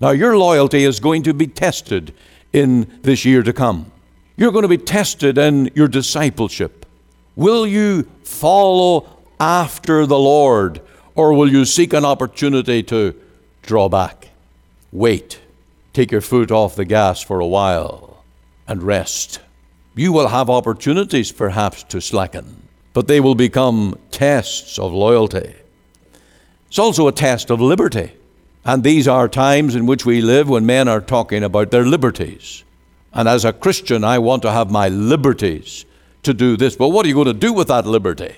Now, your loyalty is going to be tested in this year to come. You're going to be tested in your discipleship. Will you follow after the Lord, or will you seek an opportunity to draw back? Wait. Take your foot off the gas for a while and rest. You will have opportunities perhaps to slacken, but they will become tests of loyalty. It's also a test of liberty. And these are times in which we live when men are talking about their liberties. And as a Christian, I want to have my liberties to do this. But what are you going to do with that liberty?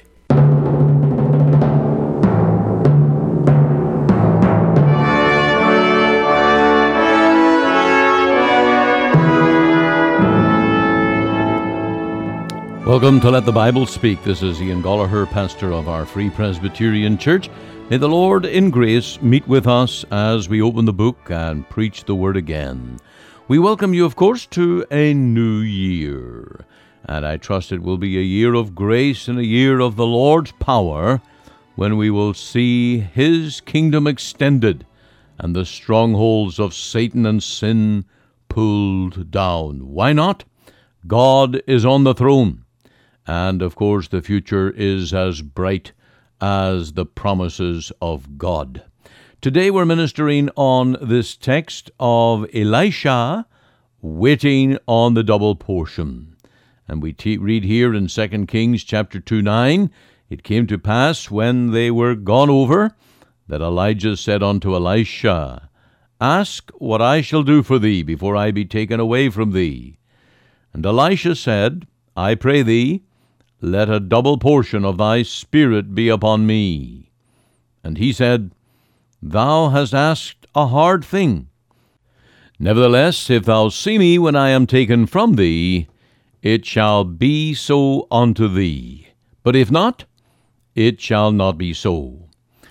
Welcome to Let the Bible Speak. This is Ian Gollaher, pastor of our Free Presbyterian Church. May the Lord in grace meet with us as we open the book and preach the Word again. We welcome you, of course, to a new year. And I trust it will be a year of grace and a year of the Lord's power when we will see His kingdom extended and the strongholds of Satan and sin pulled down. Why not? God is on the throne. And, of course, the future is as bright as the promises of God. Today we're ministering on this text of Elisha waiting on the double portion. And we read here in 2 Kings chapter 2:9, "It came to pass when they were gone over, that Elijah said unto Elisha, Ask what I shall do for thee before I be taken away from thee. And Elisha said, I pray thee, let a double portion of thy spirit be upon me. And he said, Thou hast asked a hard thing. Nevertheless, if thou see me when I am taken from thee, it shall be so unto thee. But if not, it shall not be so."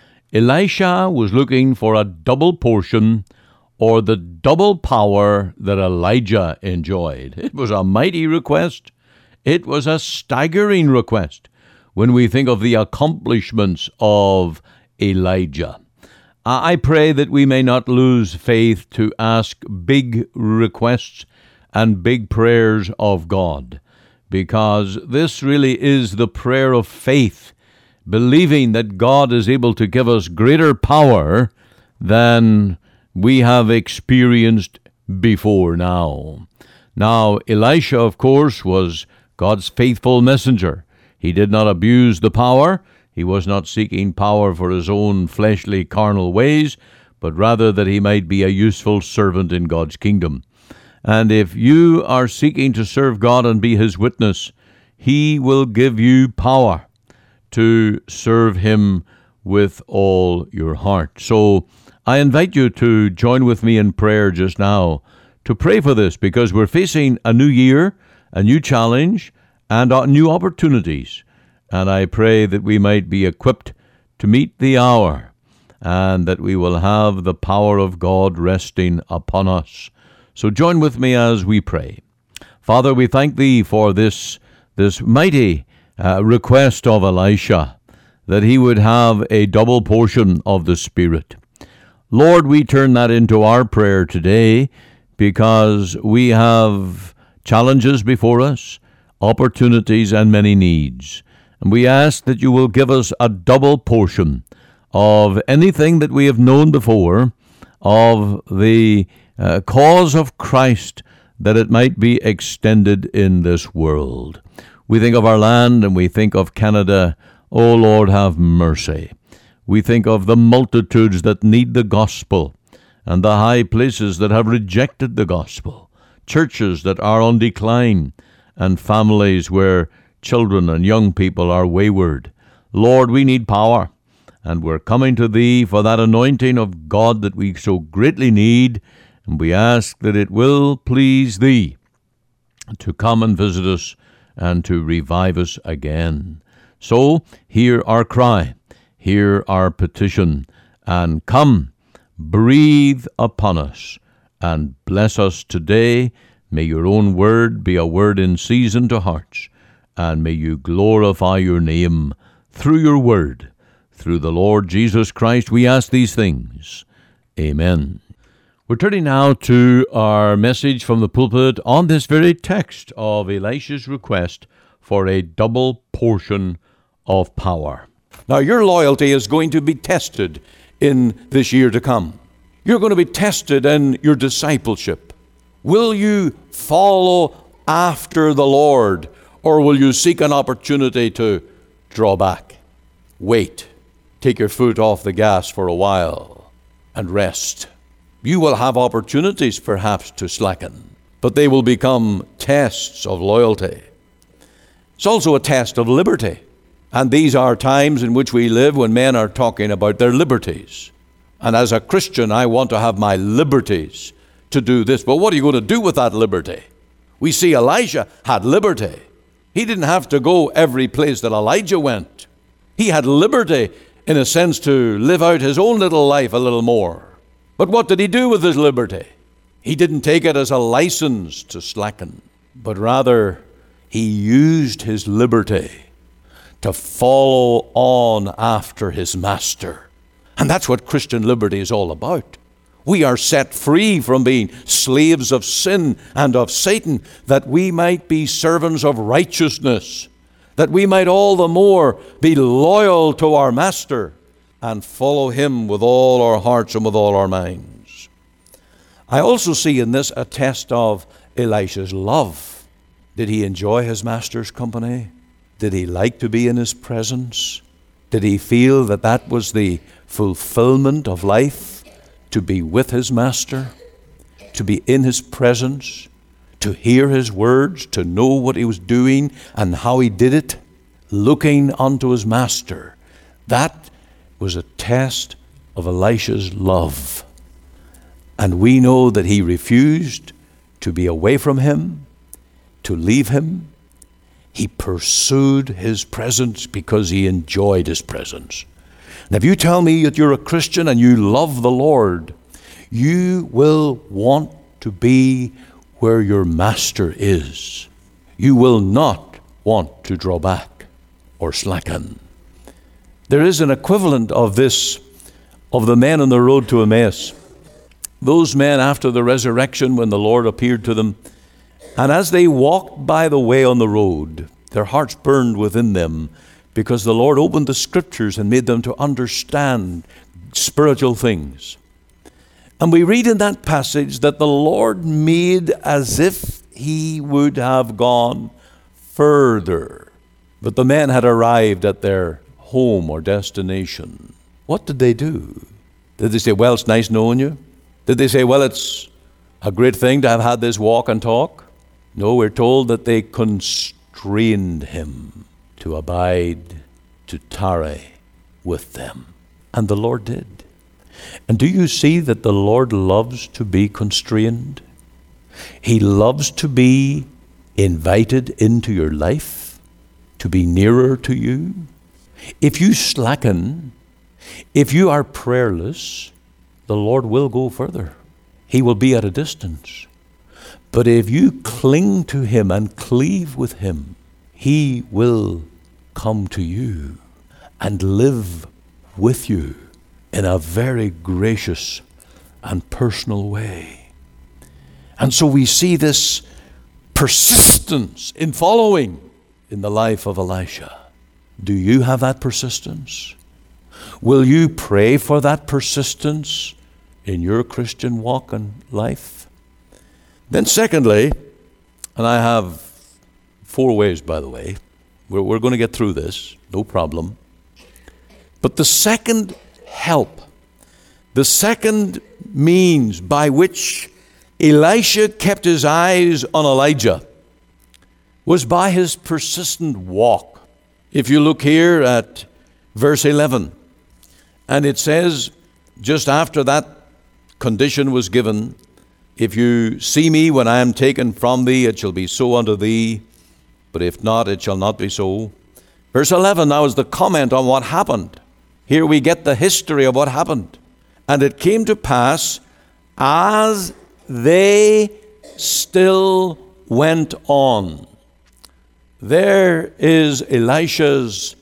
Elisha was looking for a double portion, or the double power that Elijah enjoyed. It was a mighty request. It was a staggering request when we think of the accomplishments of Elijah. I pray that we may not lose faith to ask big requests and big prayers of God, because this really is the prayer of faith, believing that God is able to give us greater power than we have experienced before now. Now, Elisha, of course, was God's faithful messenger. He did not abuse the power. He was not seeking power for his own fleshly, carnal ways, but rather that he might be a useful servant in God's kingdom. And if you are seeking to serve God and be His witness, He will give you power to serve Him with all your heart. So I invite you to join with me in prayer just now, to pray for this, because we're facing a new year, a new challenge, and new opportunities. And I pray that we might be equipped to meet the hour, and that we will have the power of God resting upon us. So join with me as we pray. Father, we thank Thee for this mighty request of Elisha, that he would have a double portion of the Spirit. Lord, we turn that into our prayer today, because we have challenges before us, opportunities, and many needs. And we ask that You will give us a double portion of anything that we have known before, of the cause of Christ, that it might be extended in this world. We think of our land and we think of Canada. Oh Lord, have mercy. We think of the multitudes that need the gospel, and the high places that have rejected the gospel, churches that are on decline, and families where children and young people are wayward. Lord, we need power, and we're coming to Thee for that anointing of God that we so greatly need, and we ask that it will please Thee to come and visit us and to revive us again. So hear our cry, hear our petition, and come, breathe upon us, and bless us today. May Your own word be a word in season to hearts, and may You glorify Your name through Your word. Through the Lord Jesus Christ we ask these things. Amen. We're turning now to our message from the pulpit on this very text of Elisha's request for a double portion of power. Now, your loyalty is going to be tested in this year to come. You're going to be tested in your discipleship. Will you follow after the Lord, or will you seek an opportunity to draw back? Wait. Take your foot off the gas for a while and rest. You will have opportunities perhaps to slacken, but they will become tests of loyalty. It's also a test of liberty. And these are times in which we live when men are talking about their liberties. And as a Christian, I want to have my liberties to do this. But what are you going to do with that liberty? We see Elisha had liberty. He didn't have to go every place that Elijah went. He had liberty, in a sense, to live out his own little life a little more. But what did he do with his liberty? He didn't take it as a license to slacken, but rather he used his liberty to follow on after his master. And that's what Christian liberty is all about. We are set free from being slaves of sin and of Satan, that we might be servants of righteousness, that we might all the more be loyal to our master and follow him with all our hearts and with all our minds. I also see in this a test of Elisha's love. Did he enjoy his master's company? Did he like to be in his presence? Did he feel that that was the fulfillment of life, to be with his master, to be in his presence, to hear his words, to know what he was doing and how he did it, looking unto his master? That was a test of Elisha's love. And we know that he refused to be away from him, to leave him. He pursued his presence because he enjoyed his presence. And if you tell me that you're a Christian and you love the Lord, you will want to be where your master is. You will not want to draw back or slacken. There is an equivalent of this, of the men on the road to Emmaus. Those men after the resurrection, when the Lord appeared to them, and as they walked by the way on the road, their hearts burned within them because the Lord opened the scriptures and made them to understand spiritual things. And we read in that passage that the Lord made as if he would have gone further. But the men had arrived at their home or destination. What did they do? Did they say, well, it's nice knowing you? Did they say, well, it's a great thing to have had this walk and talk? No, we're told that they constrained him to abide, to tarry with them. And the Lord did. And do you see that the Lord loves to be constrained? He loves to be invited into your life, to be nearer to you. If you slacken, if you are prayerless, the Lord will go further. He will be at a distance. But if you cling to him and cleave with him, he will come to you and live with you in a very gracious and personal way. And so we see this persistence in following in the life of Elisha. Do you have that persistence? Will you pray for that persistence in your Christian walk and life? Then secondly, and I have 4 ways, by the way. We're going to get through this, no problem. But the second help, the second means by which Elisha kept his eyes on Elijah was by his persistent walk. If you look here at verse 11, and it says, just after that condition was given, if you see me when I am taken from thee, it shall be so unto thee, but if not, it shall not be so. Verse 11 now is the comment on what happened. Here we get the history of what happened. And it came to pass, as they still went on. There is Elisha's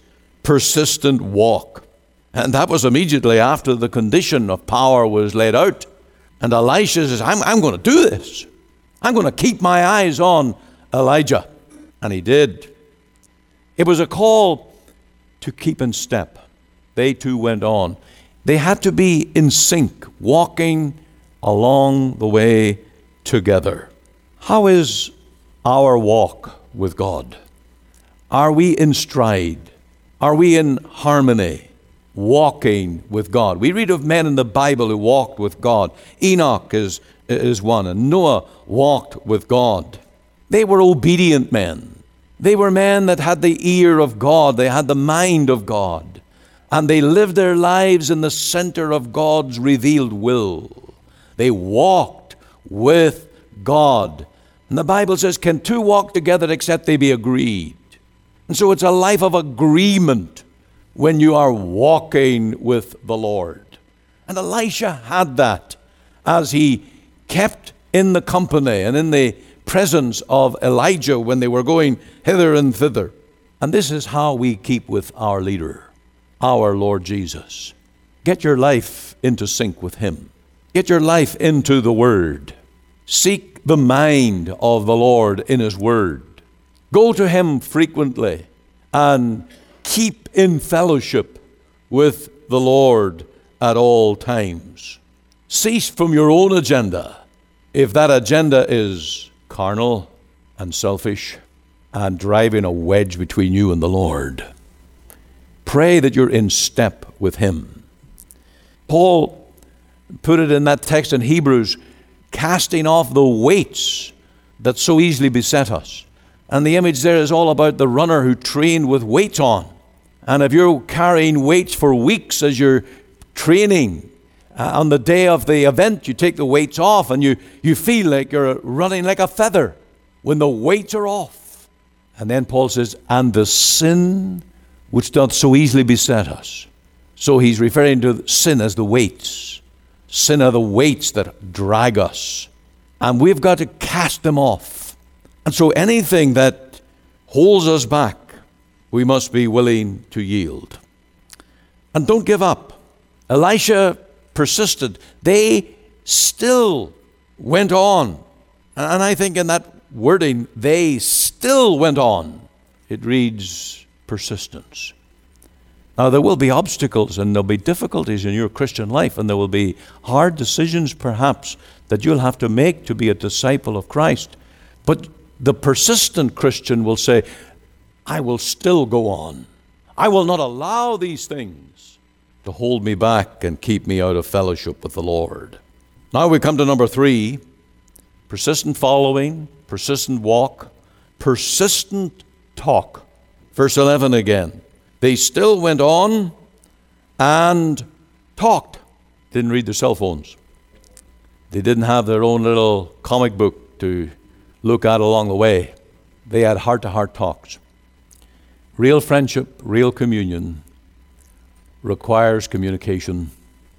persistent walk. And that was immediately after the condition of power was laid out. And Elisha says, I'm going to do this. I'm going to keep my eyes on Elijah. And he did. It was a call to keep in step. They two went on. They had to be in sync, walking along the way together. How is our walk with God? Are we in stride? Are we in harmony, walking with God? We read of men in the Bible who walked with God. Enoch is one, and Noah walked with God. They were obedient men. They were men that had the ear of God. They had the mind of God. And they lived their lives in the center of God's revealed will. They walked with God. And the Bible says, can two walk together except they be agreed? And so it's a life of agreement when you are walking with the Lord. And Elisha had that as he kept in the company and in the presence of Elijah when they were going hither and thither. And this is how we keep with our leader, our Lord Jesus. Get your life into sync with Him. Get your life into the Word. Seek the mind of the Lord in His Word. Go to Him frequently and keep in fellowship with the Lord at all times. Cease from your own agenda if that agenda is carnal and selfish and driving a wedge between you and the Lord. Pray that you're in step with Him. Paul put it in that text in Hebrews, casting off the weights that so easily beset us. And the image there is all about the runner who trained with weights on. And if you're carrying weights for weeks as you're training, on the day of the event, you take the weights off and you feel like you're running like a feather when the weights are off. And then Paul says, and the sin which doth so easily beset us. So he's referring to sin as the weights. Sin are the weights that drag us. And we've got to cast them off. And so anything that holds us back, we must be willing to yield. And don't give up. Elisha persisted. They still went on. And I think in that wording, they still went on, it reads persistence. Now, there will be obstacles and there'll be difficulties in your Christian life, and there will be hard decisions perhaps that you'll have to make to be a disciple of Christ. But the persistent Christian will say, I will still go on. I will not allow these things to hold me back and keep me out of fellowship with the Lord. Now we come to number 3, persistent following, persistent walk, persistent talk. Verse 11 again. They still went on and talked. Didn't read their cell phones. They didn't have their own little comic book to look at along the way. They had heart-to-heart talks. Real friendship, real communion requires communication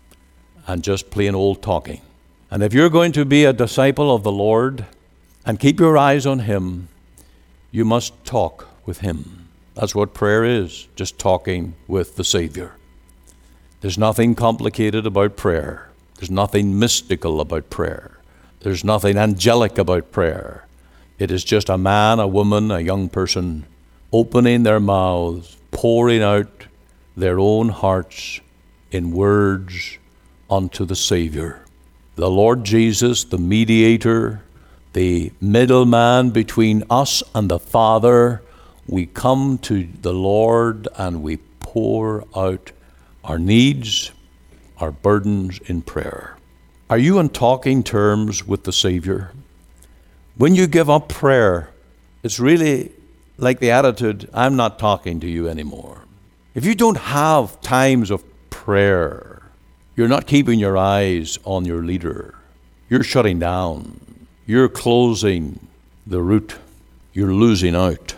and just plain old talking. And if you're going to be a disciple of the Lord and keep your eyes on Him, you must talk with Him. That's what prayer is, just talking with the Savior. There's nothing complicated about prayer. There's nothing mystical about prayer. There's nothing angelic about prayer. It is just a man, a woman, a young person opening their mouths, pouring out their own hearts in words unto the Savior. The Lord Jesus, the mediator, the middleman between us and the Father. We come to the Lord and we pour out our needs, our burdens in prayer. Are you on talking terms with the Savior? When you give up prayer, it's really like the attitude, I'm not talking to you anymore. If you don't have times of prayer, you're not keeping your eyes on your leader. You're shutting down. You're closing the route. You're losing out.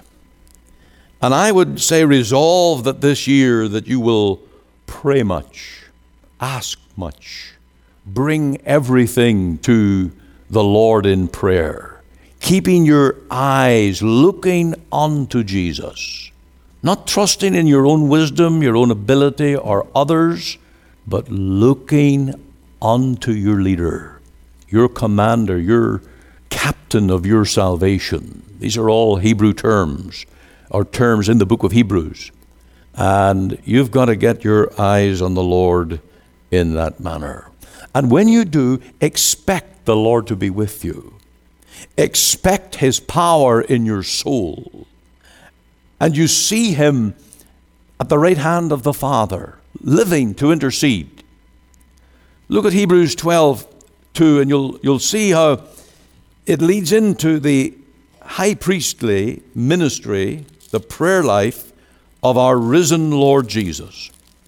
And I would say resolve that this year that you will pray much, ask much, bring everything to the Lord in prayer, keeping your eyes looking unto Jesus, not trusting in your own wisdom, your own ability or others, but looking unto your leader. your commander, your captain of your salvation. These are all Hebrew terms, or terms in the book of Hebrews. And you've got to get your eyes on the Lord in that manner. And when you do, expect the Lord to be with you. Expect His power in your soul. And you see Him at the right hand of the Father, living to intercede. Look at Hebrews 12:2, and you'll see how it leads into the high priestly ministry, the prayer life of our risen Lord Jesus.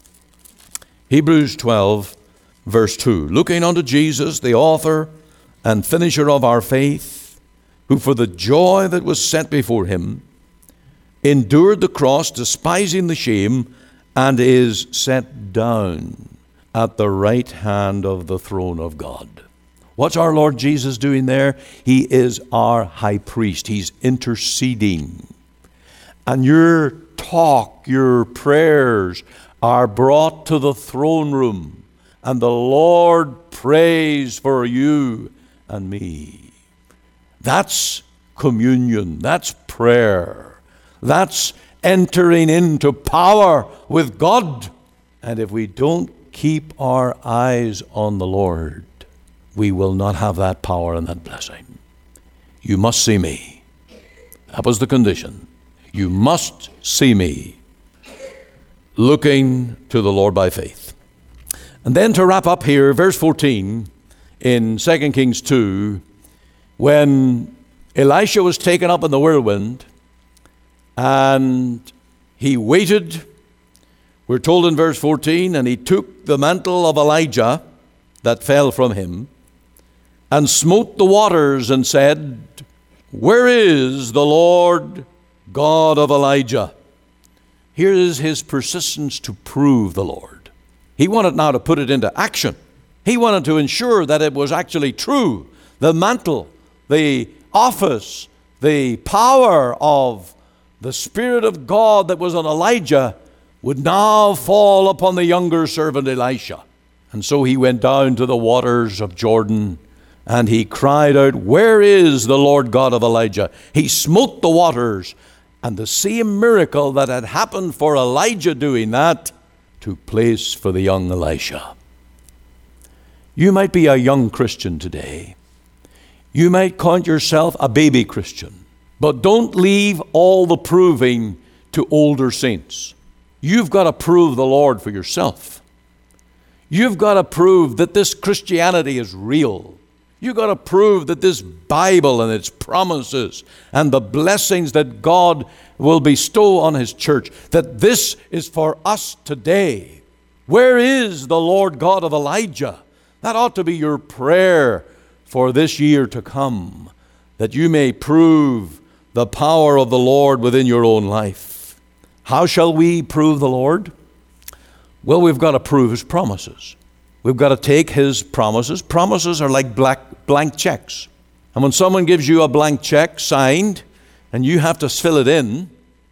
Hebrews 12, verse 2. Looking unto Jesus, the author and finisher of our faith, who for the joy that was set before Him endured the cross, despising the shame, and is set down at the right hand of the throne of God. What's our Lord Jesus doing there? He is our high priest. He's interceding. And your talk, your prayers are brought to the throne room, and the Lord prays for you and me. That's communion. That's prayer. That's entering into power with God. And if we don't keep our eyes on the Lord, we will not have that power and that blessing. You must see me. That was the condition. You must see me looking to the Lord by faith. And then to wrap up here, verse 14 in 2 Kings 2, when Elisha was taken up in the whirlwind and he waited, we're told in verse 14, and he took the mantle of Elijah that fell from him and smote the waters and said, Where is the Lord God of Elijah? Here is his persistence to prove the Lord. He wanted now to put it into action. He wanted to ensure that it was actually true. The mantle, the office, the power of the Spirit of God that was on Elijah would now fall upon the younger servant Elisha. And so he went down to the waters of Jordan and he cried out, Where is the Lord God of Elijah? He smote the waters, and the same miracle that had happened for Elijah doing that took place for the young Elisha. You might be a young Christian today. You might count yourself a baby Christian, but don't leave all the proving to older saints. You've got to prove the Lord for yourself. You've got to prove that this Christianity is real. You've got to prove that this Bible and its promises and the blessings that God will bestow on His church, that this is for us today. Where is the Lord God of Elijah? That ought to be your prayer for this year to come, that you may prove the power of the Lord within your own life. How shall we prove the Lord? Well, we've got to prove His promises. We've got to take His promises. Promises are like blank checks. And when someone gives you a blank check signed and you have to fill it in,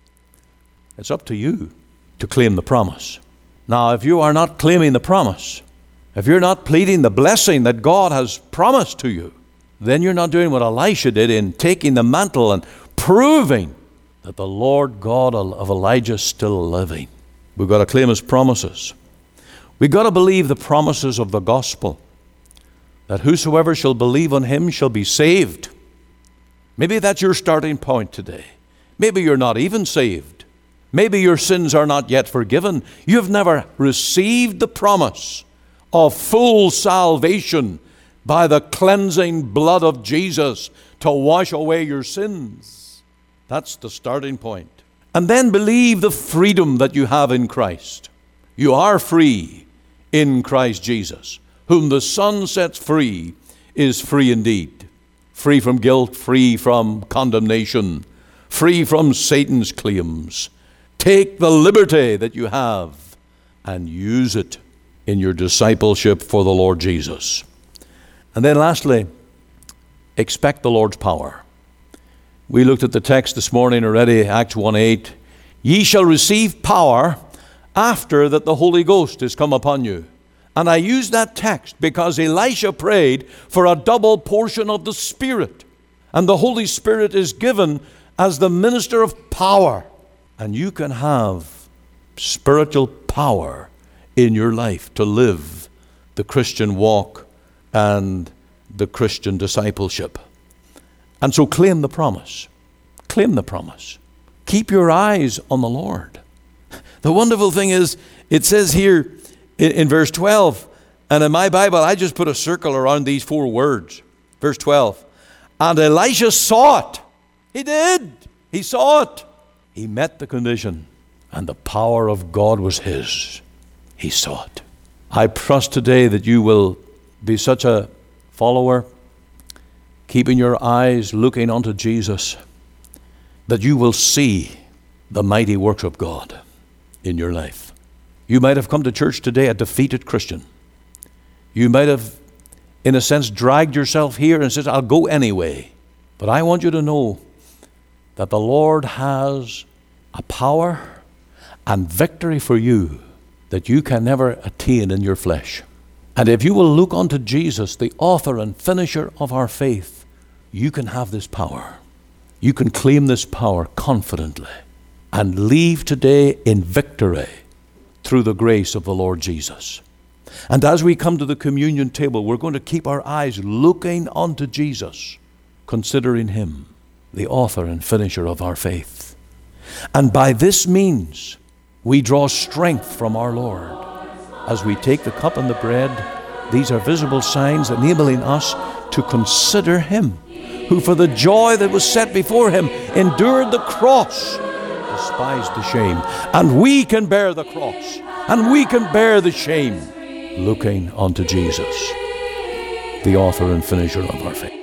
it's up to you to claim the promise. Now, if you are not claiming the promise, if you're not pleading the blessing that God has promised to you, then you're not doing what Elisha did in taking the mantle and proving that the Lord God of Elijah is still living. We've got to claim His promises. We've got to believe the promises of the gospel, that whosoever shall believe on Him shall be saved. Maybe that's your starting point today. Maybe you're not even saved. Maybe your sins are not yet forgiven. You've never received the promise of full salvation by the cleansing blood of Jesus to wash away your sins. That's the starting point. And then believe the freedom that you have in Christ. You are free in Christ Jesus. Whom the Son sets free is free indeed. Free from guilt, free from condemnation, free from Satan's claims. Take the liberty that you have and use it in your discipleship for the Lord Jesus. And then lastly, expect the Lord's power. We looked at the text this morning already, Acts 1:8. Ye shall receive power after that the Holy Ghost is come upon you, And I use that text because Elisha prayed for a double portion of the Spirit. And the Holy Spirit is given as the minister of power. And you can have spiritual power in your life to live the Christian walk and the Christian discipleship. And so claim the promise. Claim the promise. Keep your eyes on the Lord. The wonderful thing is, it says here in verse 12, and in my Bible, I just put a circle around these 4 words. Verse 12. And Elisha saw it. He did. He saw it. He met the condition, and the power of God was his. He saw it. I trust today that you will be such a follower, keeping your eyes looking unto Jesus, that you will see the mighty works of God in your life. You might have come to church today a defeated Christian. You might have, in a sense, dragged yourself here and said, I'll go anyway. But I want you to know that the Lord has a power and victory for you that you can never attain in your flesh. And if you will look unto Jesus, the author and finisher of our faith, you can have this power. You can claim this power confidently and leave today in victory through the grace of the Lord Jesus. And as we come to the communion table, we're going to keep our eyes looking unto Jesus, considering him the author and finisher of our faith. And by this means, we draw strength from our Lord. As we take the cup and the bread, these are visible signs enabling us to consider him, who for the joy that was set before him endured the cross, despised the shame. And we can bear the cross, and we can bear the shame, looking unto Jesus, the author and finisher of our faith.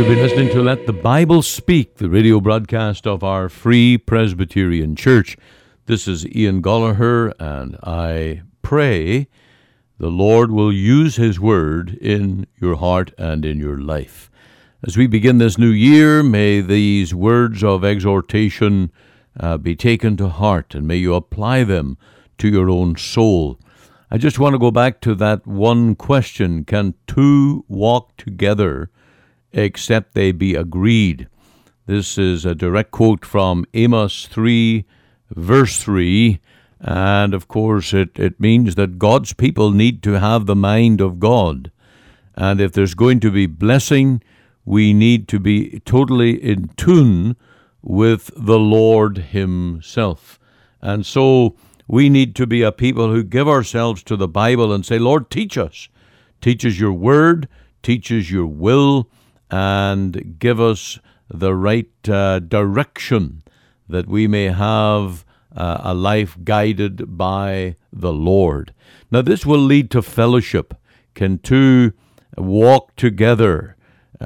You've been listening to Let the Bible Speak, the radio broadcast of our Free Presbyterian Church. This is Ian Gollaher, and I pray the Lord will use His Word in your heart and in your life. As we begin this new year, may these words of exhortation be taken to heart, and may you apply them to your own soul. I just want to go back to that one question: can two walk together except they be agreed? This is a direct quote from Amos 3, verse 3, and of course it means that God's people need to have the mind of God. And if there's going to be blessing, we need to be totally in tune with the Lord Himself. And so we need to be a people who give ourselves to the Bible and say, Lord, teach us. Teach us your word, teach us your will, and give us the right direction that we may have a life guided by the Lord. Now, this will lead to fellowship. Can two walk together?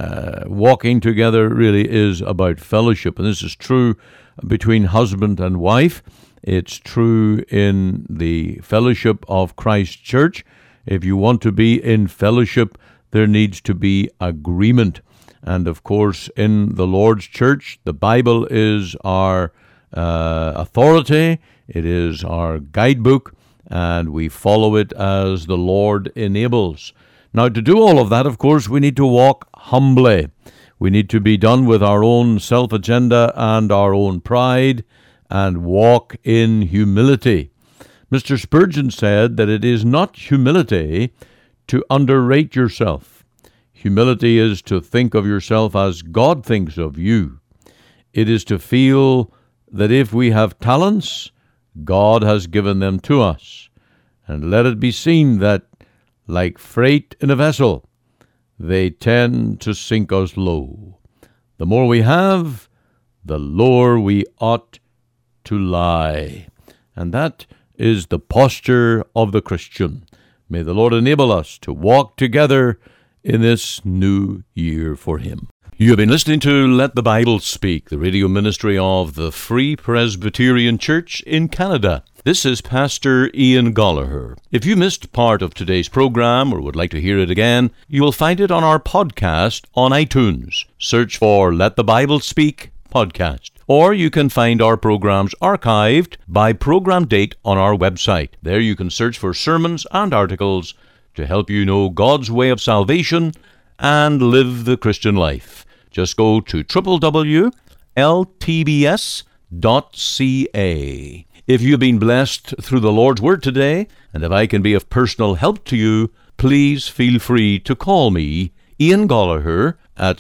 Walking together really is about fellowship, and this is true between husband and wife. It's true in the fellowship of Christ Church. If you want to be in fellowship, there needs to be agreement. And of course, in the Lord's church, the Bible is our authority, it is our guidebook, and we follow it as the Lord enables. Now, to do all of that, of course, we need to walk humbly. We need to be done with our own self-agenda and our own pride, and walk in humility. Mr. Spurgeon said that it is not humility to underrate yourself. Humility is to think of yourself as God thinks of you. It is to feel that if we have talents, God has given them to us. And let it be seen that, like freight in a vessel, they tend to sink us low. The more we have, the lower we ought to lie. And that is the posture of the Christian. May the Lord enable us to walk together in this new year for Him. You have been listening to Let the Bible Speak, the radio ministry of the Free Presbyterian Church in Canada. This is Pastor Ian Gollaher. If you missed part of today's program or would like to hear it again, you will find it on our podcast on iTunes. Search for Let the Bible Speak podcast. Or you can find our programs archived by program date on our website. There you can search for sermons and articles to help you know God's way of salvation and live the Christian life. Just go to www.ltbs.ca. If you've been blessed through the Lord's Word today, and if I can be of personal help to you, please feel free to call me, Ian Gollaher, at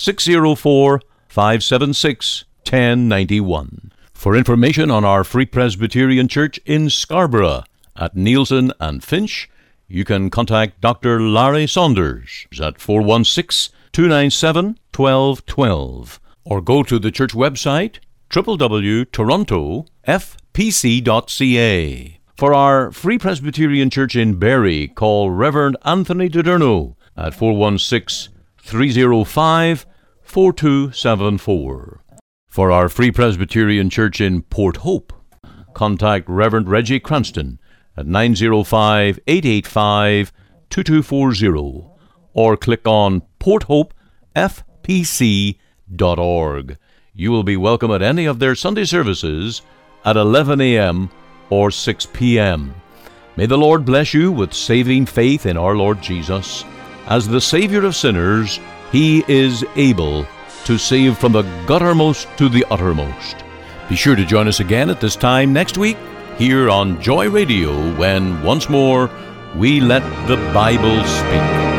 604-576-1091. For information on our Free Presbyterian Church in Scarborough, at Nielsen and Finch, you can contact Dr. Larry Saunders at 416-297-1212, or go to the church website, www.torontofpc.ca. For our Free Presbyterian Church in Barrie, call Reverend Anthony Dederno at 416-305-4274. For our Free Presbyterian Church in Port Hope, contact Reverend Reggie Cranston at 905-885-2240, or click on porthopefpc.org. You will be welcome at any of their Sunday services at 11 a.m. or 6 p.m. May the Lord bless you with saving faith in our Lord Jesus. As the Savior of sinners, He is able to save from the guttermost to the uttermost. Be sure to join us again at this time next week here on Joy Radio, when once more we let the Bible speak.